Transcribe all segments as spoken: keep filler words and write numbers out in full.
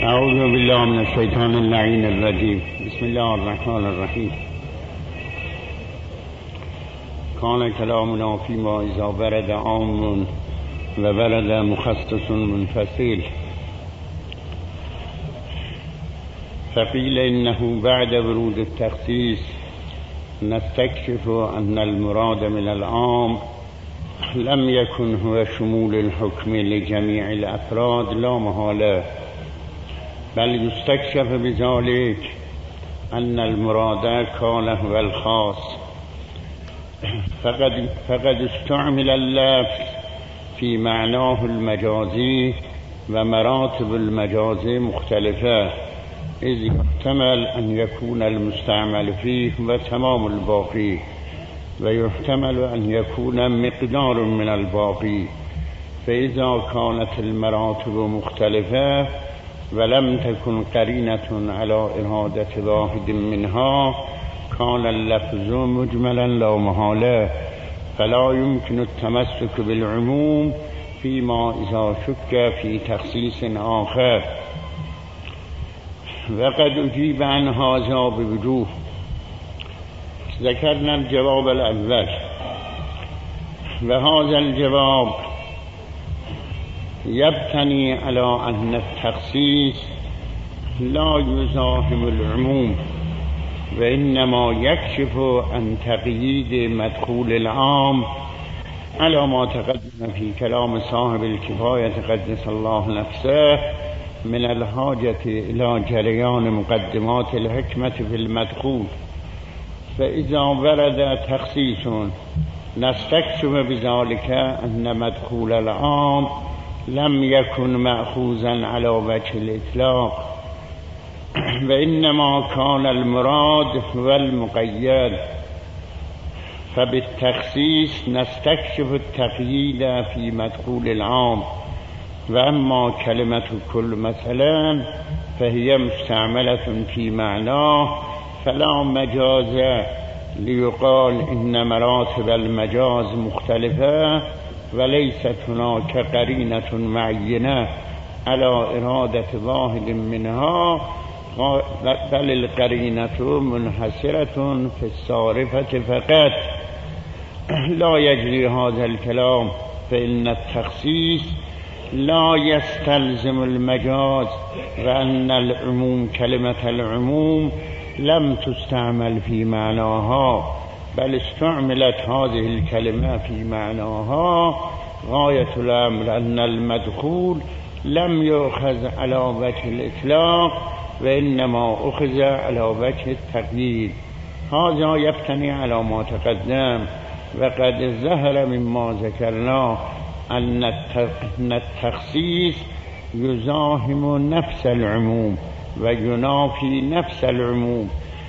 اعوذ بالله من الشیطان اللعین الرجیم. بسم الله الرحمن الرحیم. کان کلامنا فیما اذا ورد عام و ورد مخصص منفصل، فقیل انه بعد ورود التخصیص نستكشف ان المراد من العام لم يكن هو شمول الحكم لجميع الافراد لا محالة، بل يستكشف بذلك أن المراد كان هو الخاص، فقد, فقد استعمل اللفظ في معناه المجازي ومراتب المجاز مختلفة، إذ يحتمل أن يكون المستعمل فيه وتمام الباقي، ويحتمل أن يكون مقدار من الباقي. فإذا كانت المراتب مختلفة ولم تكن قرينة على إرادة واحد منها كان اللفظ مجملا لا محالة، فلا يمكن التمسك بالعموم فيما إذا شك في تخصيص آخر. وقد أجيب عن هذا بوجوه. ذكرنا الجواب الأول، وهذا الجواب يبتني على أن التخصيص لا يزاحم العموم، وإنما يكشف عن تقييد مدخول العام على ما تقدم في كلام صاحب الكفاية قدس الله نفسه من الحاجة إلى جريان مقدمات الحكمة في المدخول. فإذا ورد تخصيص نستكشف بذلك أن مدخول العام لم يكن مأخوذا على وجه الإطلاق، وإنما كان المراد هو المقيد. فبالتخصيص نستكشف التقييد في مدخول العام. وأما كلمة كل مثلا فهي مستعملة في معناه فلا مجاز ليقال إن مراتب المجاز مختلفة وليست هناك قرينة معينة على إرادة واحد منها، بل القرينة منحصرة في الصارفة فقط. لا يجري هذا الكلام، فإن التخصيص لا يستلزم المجاز، وأن العموم كلمة العموم لم تستعمل في معناها، بل استعملت هذه الكلمة في معناها. غاية الأمر أن المدخول لم يؤخذ على وجه الإطلاق، وإنما أخذ على وجه التقييد. هذا يبتني على ما تقدم. وقد ظهر مما ذكرنا أن التخصيص يزاحم نفس العموم وينافي نفس العموم،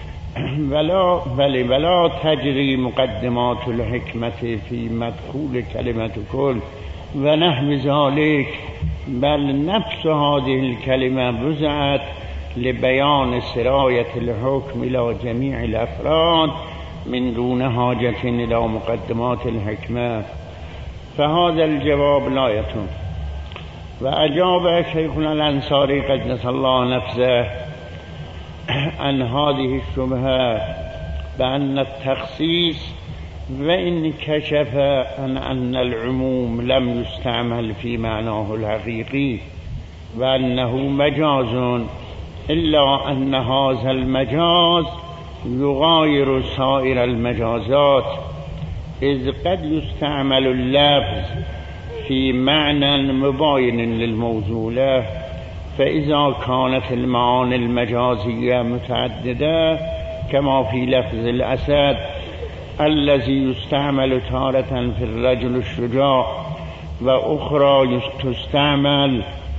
ولا بل ولا تجري مقدمات الحكمة في مدخول كلمة كل ونحو ذلك، بل نفس هذه الكلمة وضعت لبيان سراية الحكم إلى جميع الأفراد من دون حاجة إلى مقدمات الحكمة. فهذا الجواب لا يتم. وأجاب شيخنا الأنصاري قدس الله نفسه عن هذه الشبهة بأن التخصيص وإن كشف عن أن العموم لم يستعمل في معناه الحقيقي وأنه مجاز، إلا أن هذا المجاز يغاير سائر المجازات، إذ قد يستعمل اللفظ في معنى مباين للموزولة. فإذا كانت المعاني المجازية متعددة كما في لفظ الأسد الذي يستعمل تارة في الرجل الشجاع، وأخرى تستعمل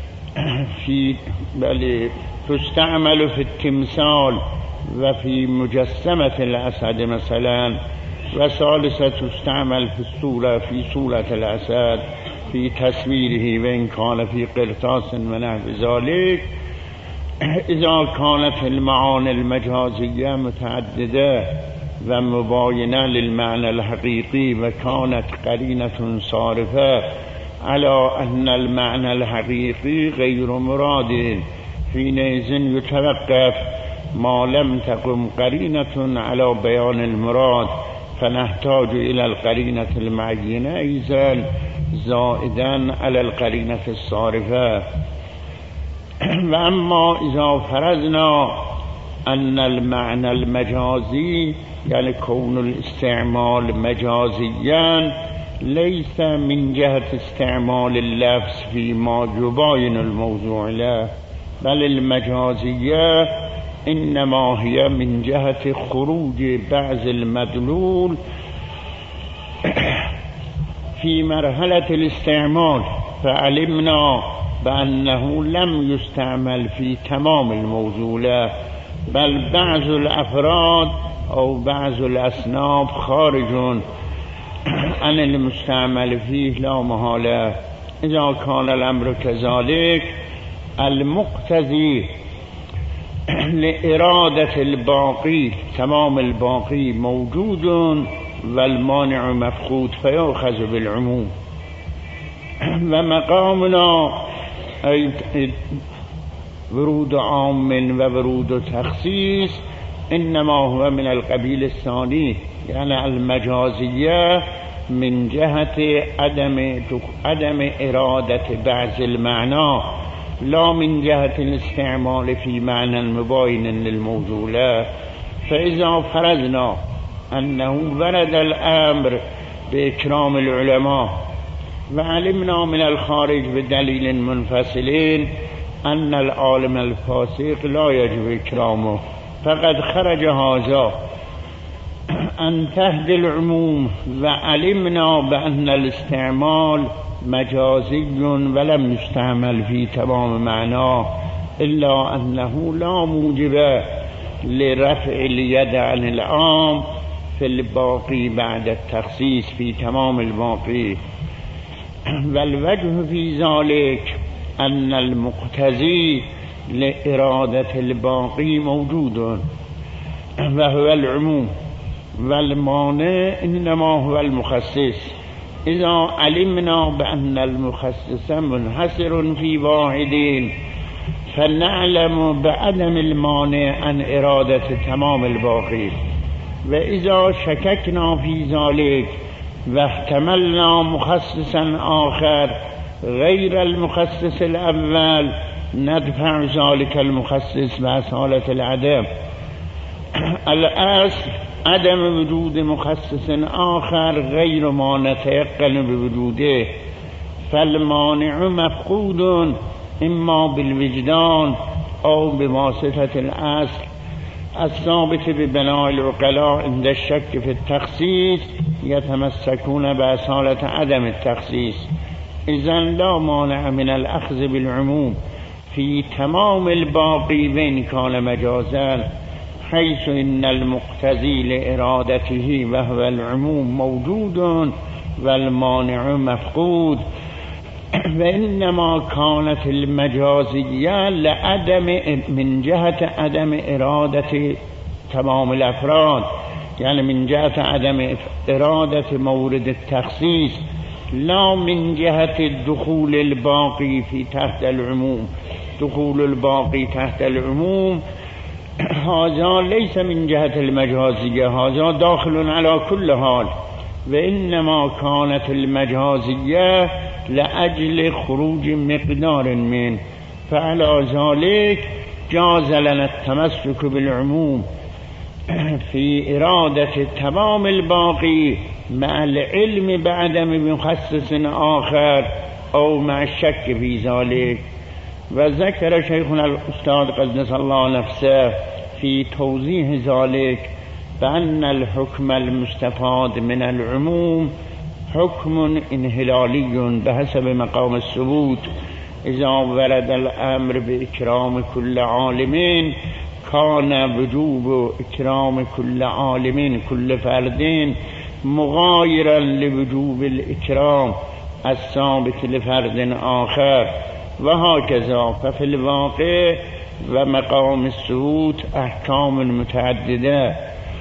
في بل تستعمل في التمثال وفي مجسمة الأسد مثلا، وثالثة تستعمل في الصورة في صورة الأسد في تصويره وإن كان في قرطاس ونحو ذلك. إذا كانت المعاني المجازية متعددة ومباينة للمعنى الحقيقي وكانت قرينة صارفة على أن المعنى الحقيقي غير مراد، حينئذ يتوقف ما لم تقم قرينة على بيان المراد، فنحتاج إلى القرينة المعينة إذن زائدا على القرينة الصارفة. وأما إذا فرضنا أن المعنى المجازي يعني كون الاستعمال مجازيا ليس من جهة استعمال اللفظ فيما يباين الموضوع له، بل المجازية إنما هي من جهة خروج بعض المدلول في مرحلة الاستعمال، فعلمنا بأنه لم يستعمل في تمام الموضوع له، بل بعض الأفراد أو بعض الأصناف خارج عن المستعمل فيه لا محالة. إذا كان الأمر كذلك المقتضي لإرادة الباقي تمام الباقي موجود والمانع مفقود فيؤخذ بالعموم. ومقامنا ورود عام وورود تخصيص إنما هو من القبيل الثاني، يعني المجازية من جهة عدم عدم إرادة بعض المعنى لا من جهة الاستعمال في معنى مباين للموضوع له. فإذا فرضنا أنه ورد الأمر بإكرام العلماء وعلمنا من الخارج بدليل منفصلين أن العالم الفاسق لا يجب إكرامه، فقد خرج هذا عن تحت العموم، وعلمنا بأن الاستعمال مجازي ولم يستعمل في تمام معناه، إلا أنه لا موجب لرفع اليد عن العام في الباقي بعد التخصيص في تمام الباقي. والوجه في ذلك أن المقتضي لإرادة الباقي موجود وهو العموم، والمانع إنما هو المخصص. إذا علمنا بأن المخصص منحصر في واحد فنعلم بعدم المانع عن إرادة تمام الباقي. وإذا شككنا في ذلك واحتملنا مخصصا آخر غير المخصص الأول ندفع ذلك المخصص بأصالة العدم. الأصل عدم وجود مخصص آخر غير ما نتيقن بوجوده، فالمانع مفقود إما بالوجدان أو بواسطة الأصل الثابت ببناء العقلاء عند الشك في التخصيص يتمسكون بأصالة عدم التخصيص. إذن لا مانع من الأخذ بالعموم في تمام الباقي وإن كان مجازا، حيث إن المقتضي لإرادته وهو العموم موجود والمانع مفقود. وإنما كانت المجازية لعدم من جهة عدم إرادة تمام الأفراد، يعني من جهة عدم إرادة مورد التخصيص، لا من جهة الدخول الباقي في تحت العموم. دخول الباقي تحت العموم هذا ليس من جهة المجازية، هذا داخل على كل حال. وإنما كانت المجازية لأجل خروج مقدار من، فعلى ذلك جاز لنا التمسك بالعموم في إرادة تمام الباقي مع العلم بعدم مخصص آخر أو مع الشك في ذلك. وذكر شيخنا الأستاذ قدس الله نفسه في توضيح ذلك بأن الحكم المستفاد من العموم حكم انهلالي بحسب مقام الثبوت. إذا ورد الأمر بإكرام كل عالم كان وجوب إكرام كل عالم كل فرد مغايرا لوجوب الإكرام الثابت لفرد آخر، وهكذا. ففي الواقع ومقام الثبوت أحكام متعددة،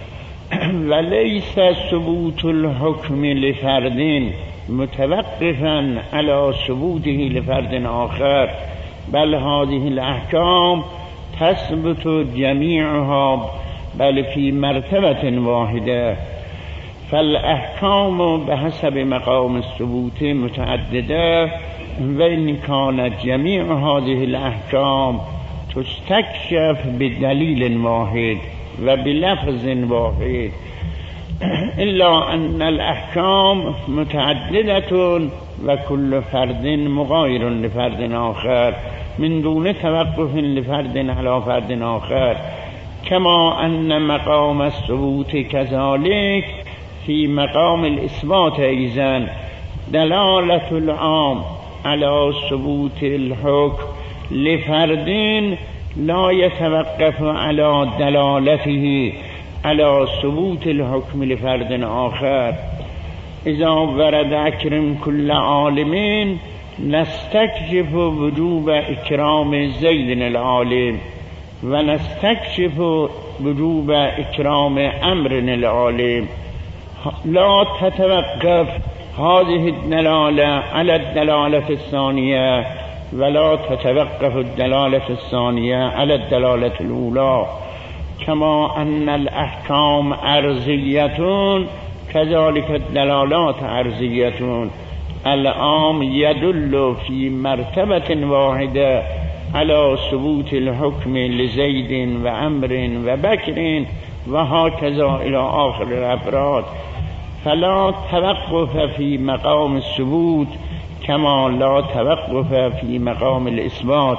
وليس ثبوت الحكم لفرد متوقفا على ثبوته لفرد آخر، بل هذه الأحكام تثبت جميعها بل في مرتبة واحدة. فالأحكام بحسب مقام الثبوت متعددة، وإن كانت جميع هذه الأحكام تستكشف بدليل واحد وبلفظ واحد، إلا أن الأحكام متعددة وكل فرد مغاير لفرد آخر من دون توقف لفرد على فرد آخر، كما أن مقام الثبوت كذلك في مقام الإثبات أيضا دلالة العام على ثبوت الحكم لفرد لا يتوقف على دلالته على ثبوت الحكم لفرد آخر. إذا ورد أكرم كل عالم نستكشف وجوب إكرام زيد العالم ونستكشف وجوب إكرام أمر العالم. لا تتوقف هذه الدلالة على الدلالة الثانية ولا تتوقف الدلالة الثانية على الدلالة الأولى، كما أن الأحكام عرضية كذلك الدلالات عرضية. العام يدل في مرتبة واحدة على ثبوت الحكم لزيد وعمر وبكر وهكذا إلى آخر الأفراد، فلا توقف في مقام الثبوت كما لا توقف في مقام الإثبات.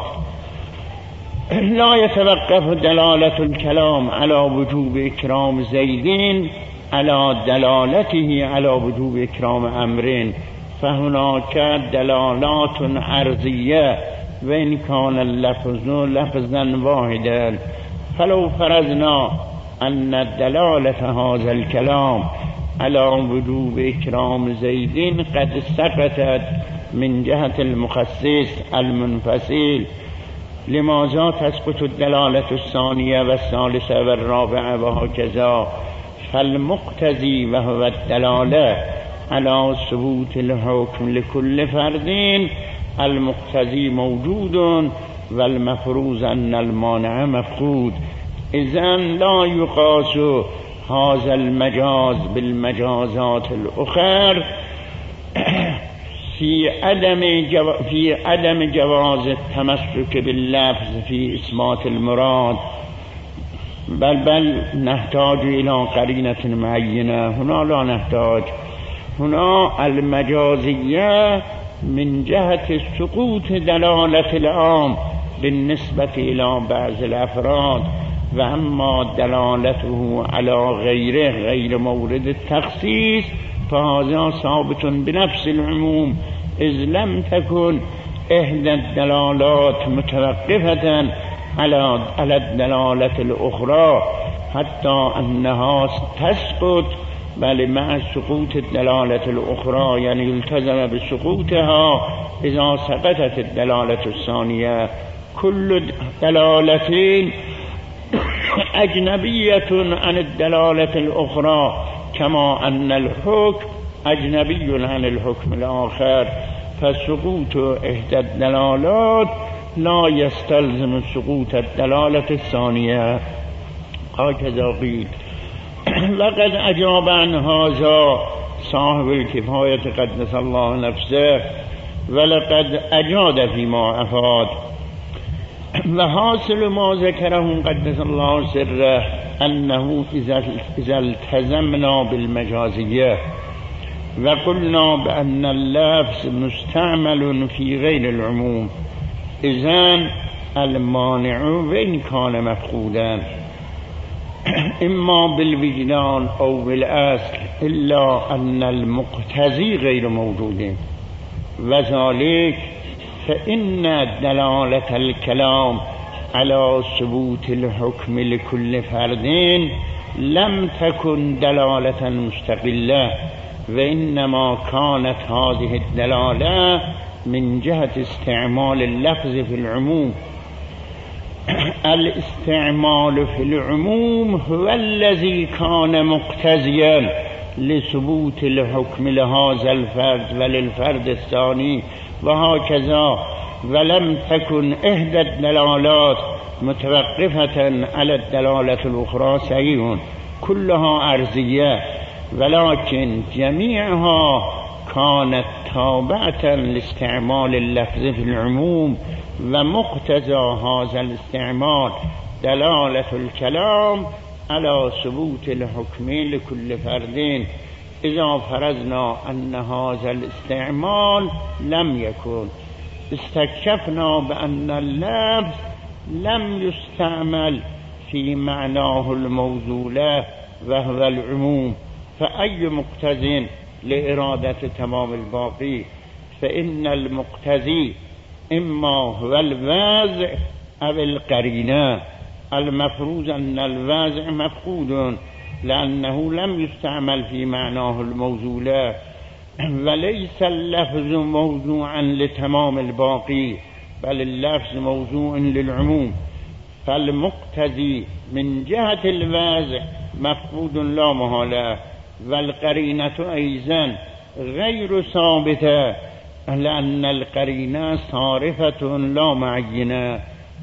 لا يتوقف دلالة الكلام على وجوب إكرام زيد على دلالته على وجوب إكرام أمر، فهناك دلالات عرضية وإن كان اللفظ لفظا واحدا. فلو فرضنا أن دلالة هذا الكلام على وجوب إكرام زيد قد سقطت من جهة المخصص المنفصل، لماذا تسقط الدلالة الثانية والثالثة والرابعة وهكذا؟ فالمقتضي وهو الدلالة على ثبوت الحكم لكل فرد المقتضي موجود والمفروض أن المانع مفقود. إذن لا يقاس هذا المجاز بالمجازات الأخرى في عدم جو... في عدم جواز التمسك باللفظ في إثبات المراد، بل بل نحتاج إلى قرينة معينة. هنا لا نحتاج. هنا المجازية من جهة سقوط دلالة العام بالنسبة إلى بعض الأفراد، وأما دلالته على غيره غير مورد التخصيص فهذا ثابت بنفس العموم، إذ لم تكن إحدى الدلالات متوقفة على على الدلالة الأخرى حتى أنها تسقط، بل مع سقوط الدلالة الأخرى يعني يلتزم بسقوطها إذا سقطت الدلالة الثانية. كل دلالة أجنبية عن الدلالة الأخرى، كما أن الحكم أجنبي عن الحكم الآخر، فسقوط إحدى الدلالات لا يستلزم سقوط الدلالة الثانية. هكذا قيل. لقد أجاب عن هذا صاحب الكفاية قدس الله نفسه، ولقد أجاد فيما أفاد. وحاصل ما ذكره قدس الله سره أنه إذا التزمنا بالمجازية وقلنا بأن اللفظ مستعمل في غير العموم، إذن المانع وإن كان مفقودا إما بالوجدان أو بالأصل، إلا أن المقتضي غير موجود، وذلك فإن دلالة الكلام على ثبوت الحكم لكل فرد لم تكن دلالة مستقلة، وإنما كانت هذه الدلالة من جهة استعمال اللفظ في العموم. الاستعمال في العموم هو الذي كان مقتضيا لثبوت الحكم لهذا الفرد وللفرد الثاني وهكذا، ولم تكن إحدى الدلالات متوقفة على الدلالة الأخرى صحيح، كلها أرضية، ولكن جميعها كانت تابعة لاستعمال اللفظ في العموم، ومقتضى هذا الاستعمال دلالة الكلام على ثبوت الحكم لكل فرد. إذا فرضنا أن هذا الاستعمال لم يكن، استكشفنا بأن اللفظ لم يستعمل في معناه الموزولة وهو العموم، فأي مقتضٍ لإرادة تمام الباقي؟ فإن المقتضي إما هو الوازع أو القرينة. المفروض أن الوازع مفقود لأنه لم يستعمل في معناه الموزولة، وليس اللفظ موضوعا لتمام الباقي، بل اللفظ موضوع للعموم. فالمقتضي من جهة الوازع مفقود لا محالة، والقرينة أيضا غير ثابتة، لأن القرينة صارفة لا معينة.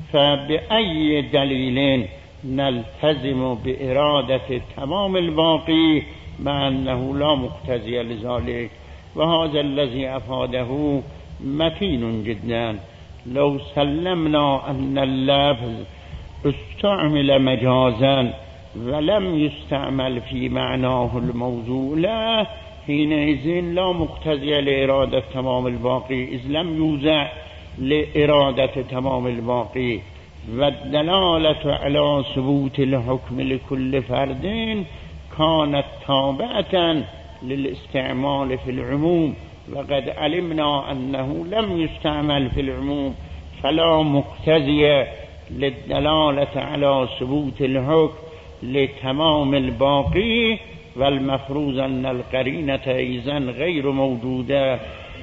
فبأي دليل نلتزم بإرادة تمام الباقي مع أنه لا مقتضي لذلك؟ وهذا الذي أفاده متين جدا. لو سلمنا أن اللفظ استعمل مجازا ولم يستعمل في معناه الموزولة، حينئذ لا مقتضي لإرادة تمام الباقي، إذ لم يوزع لإرادة تمام الباقي. والدلالة على ثبوت الحكم لكل فرد كانت تابعة للاستعمال في العموم، وقد علمنا أنه لم يستعمل في العموم، فلا مقتضي للدلالة على ثبوت الحكم لتمام الباقي. والمفروض أن القرينة أيضا غير موجودة.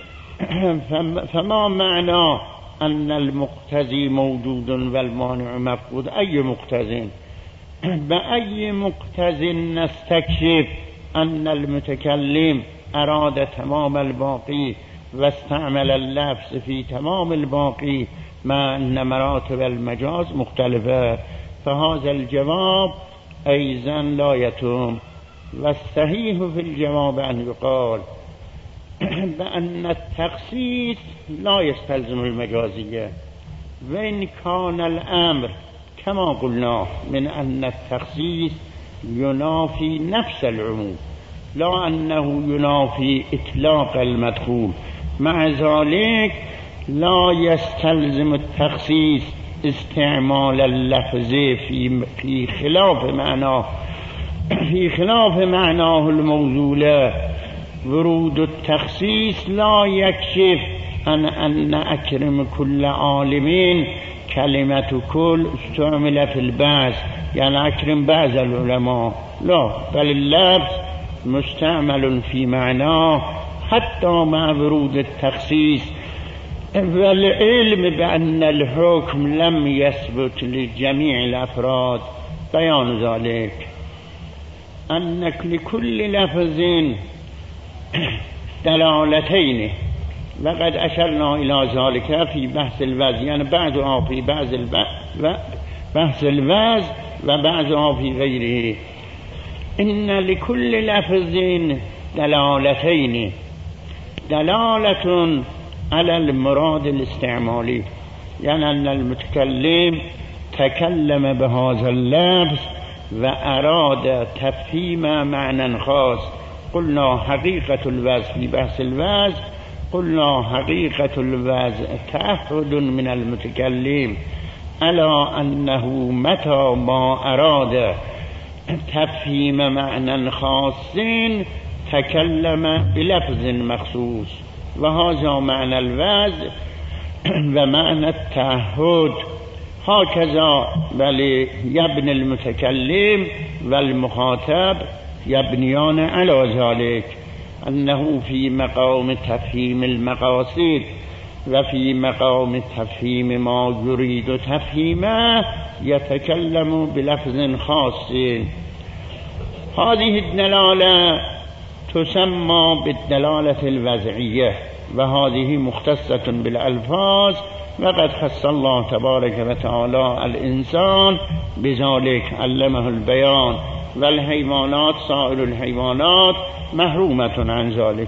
فما معنى أن المقتضي موجود والمانع مفقود؟ أي مقتضي؟ بأي مقتضي نستكشف أن المتكلم أراد تمام الباقي واستعمل اللفظ في تمام الباقي مع أن مراتب المجاز مختلفة؟ فهذا الجواب أيضا لا يتم. والصحيح في الجواب أن يقال بأن التخصيص لا يستلزم المجازية، وإن كان الأمر كما قلنا من أن التخصيص ينافي نفس العموم، لا أنه ينافي إطلاق المدخول. مع ذلك لا يستلزم التخصيص استعمال اللفظ في في خلاف معناه في خلاف معناه الموزولة. ورود التخصيص لا يكشف عن أن أكرم كل عالمين كلمة كل استعمل في البعض، يعني أكرم بعض العلماء، لا، بل اللفظ مستعمل في معناه حتى مع ورود التخصيص. والعلم بأن الحكم لم يثبت لجميع الأفراد. بيان ذلك أنك لكل لفظ دلالتين، وقد أشرنا إلى ذلك في بحث الوزن، يعني بعضها في بعض بحث الوزن وبعضها في غيره. إن لكل لفظ دلالتين، دلالة على المراد الاستعمالي، يعني أن المتكلم تكلم بهذا اللفظ وأراد تفهيم معنى خاص. قلنا حقيقة الوزن في بحث الوزن، قلنا حقيقة الوزن تعهد من المتكلم على أنه متى ما أراد تفهيم معنى خاص تكلم بلفظ مخصوص، وهذا معنى الوزن ومعنى التعهد. هكذا بل يبني المتكلم والمخاطب يبنيان على ذلك، أنه في مقام تفهيم المقاصد وفي مقام تفهيم ما يريد تفهيمه يتكلم بلفظ خاص. هذه الدلالة تسمى بالدلالة الوضعية، وهذه مختصة بالألفاظ وقد خص الله تبارك وتعالى الإنسان بذلك علمه البيان والحيوانات سائر الحيوانات محرومة عن ذلك.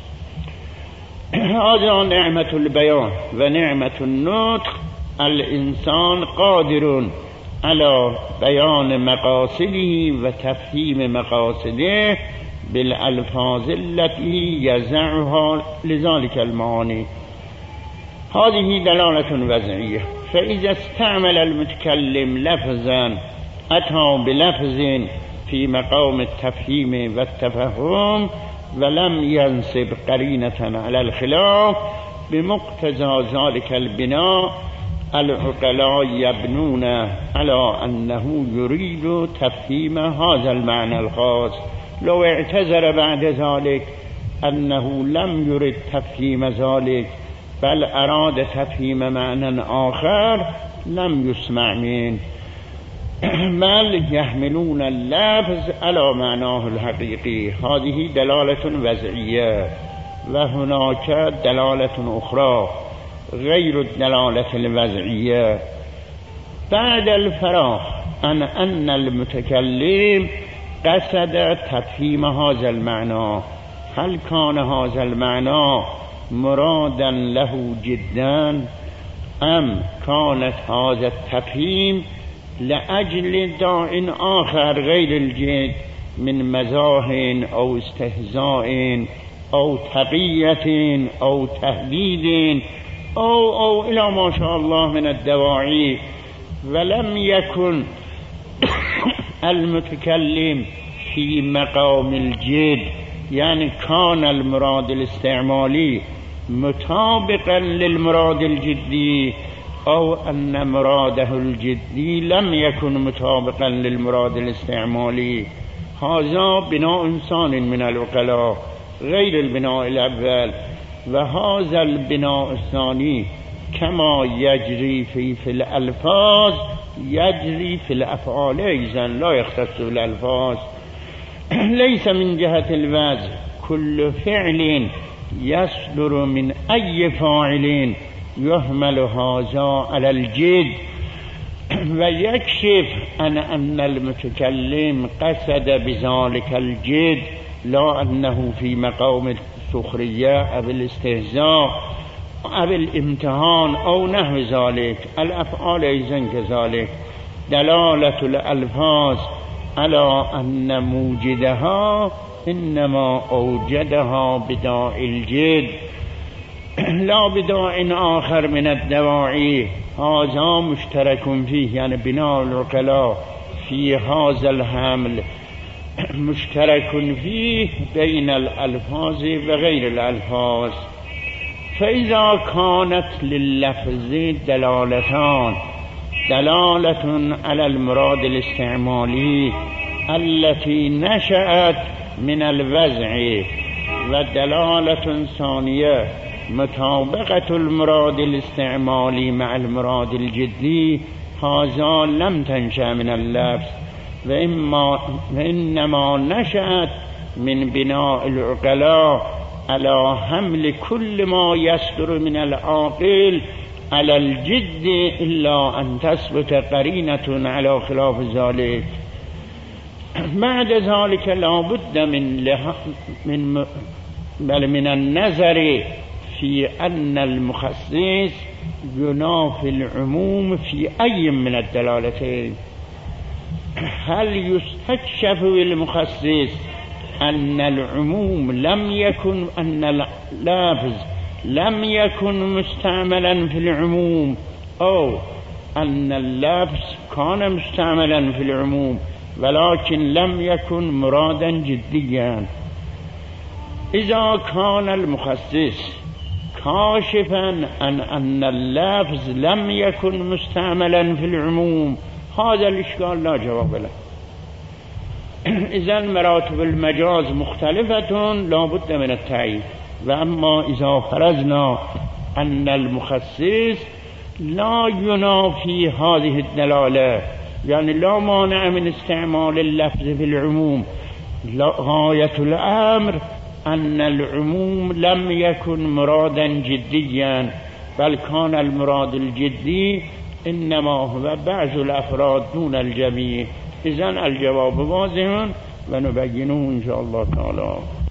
هذا نعمة البيان ونعمة النطق. الإنسان قادر على بيان مقاصده وتفهيم مقاصده بالألفاظ التي يزعها لذلك المعاني. هذه دلالة وضعية. فإذا استعمل المتكلم لفظا أتى بلفظ في مقام التفهيم والتفهم ولم ينسب قرينة على الخلاف بمقتضى ذلك البناء، العقلاء يبنون على أنه يريد تفهيم هذا المعنى الخاص. لو اعتذر بعد ذلك أنه لم يرد تفهيم ذلك بل أراد تفهيم معنى آخر لم يسمع منه، بل يحملون اللفظ على معناه الحقيقي. هذه دلالة وضعية. وهناك دلالة أخرى غير الدلالة الوضعية بعد الفراغ عن أن المتكلم قصد تفهيم هذا المعنى. هل كان هذا المعنى مرادا له جدا أم كانت هذا التفهيم لأجل داع آخر غير الجد من مزاح أو استهزاء أو تقية أو تهديد أو أو إلى ما شاء الله من الدواعي. ولم يكن المتكلم في مقام الجد، يعني كان المراد الاستعمالي مطابقا للمراد الجدي، أو أن مراده الجدي لم يكن مطابقا للمراد الاستعمالي. هذا بناء إنسان من العقلاء غير البناء الأول. وهذا البناء الثاني كما يجري في في الألفاظ يجري في الأفعال أيضا، لا يختص بالألفاظ. ليس من جهة الوزن كل فعل يصدر من أي فاعل يحمل هذا على الجد، ويكشف عن أن المتكلم قصد بذلك الجد لا أنه في مقام السخرية أو الاستهزاء أو الامتحان أو نحو ذلك. الأفعال أيضا كذلك. دلالة الألفاظ على أن موجدها إنما أوجدها بداع الجد لا بداع آخر من الدواعي. هذا مشترك فيه، يعني بناء العقلاء في هذا الحمل مشترك فيه بين الألفاظ وغير الألفاظ. فإذا كانت لللفظ دلالتان، دلالة على المراد الاستعمالي التي نشأت من الوضع، ودلالة ثانية مطابقة المراد الاستعمالي مع المراد الجدي، هذا لم تنشأ من اللفظ وإما وإنما نشأت من بناء العقلاء على حمل كل ما يصدر من العاقل على الجد إلا أن تثبت قرينة على خلاف ذلك. بعد ذلك لا بد من من بل من النظر في أن المخصص ينافي العموم في أي من الدلالتين. هل يستكشف بالمخصص أن العموم لم يكن أن اللفظ لم يكن مستعملا في العموم، أو أن اللفظ كان مستعملا في العموم ولكن لم يكن مرادا جديا؟ إذا كان المخصص كاشفا عن أن اللفظ لم يكن مستعملا في العموم، هذا الإشكال لا جواب له. إذن مراتب المجاز مختلفة لا بد من التعيين. وأما إذا فرضنا أن المخصص لا ينافي هذه الدلالة، يعني لا مانع من استعمال اللفظ في العموم، غاية الأمر أن العموم لم يكن مرادا جديا بل كان المراد الجدي انما هو بعض الافراد دون الجميع. اذن الجواب واضح و نبینه ان شاء الله تعالی.